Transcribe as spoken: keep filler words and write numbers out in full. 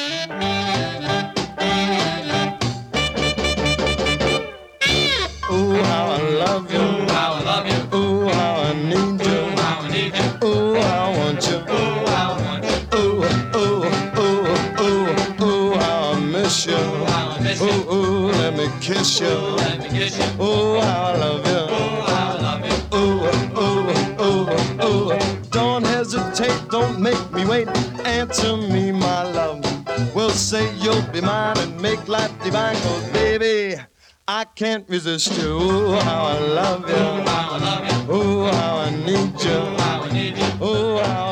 Ooh, how I love you. Ooh, how I love you. Ooh, how I need you. Ooh, how I need you. Ooh, how I want you. Ooh, how I want you. Ooh, ooh, ooh, ooh, ooh, how I miss you. Ooh, how I miss you. Ooh, ooh, let me kiss you. Ooh, let me kiss you. Ooh, how I love you. Ooh, how I love you. Ooh, ooh, ooh, ooh. Don't hesitate, don't make me wait. Answer me, my love. We'll say you'll be mine and make life divine. 'Cause baby, I can't resist you. Ooh, how I love you. Ooh, how I love you. Ooh, how I need you. Ooh, how I need you. Ooh, how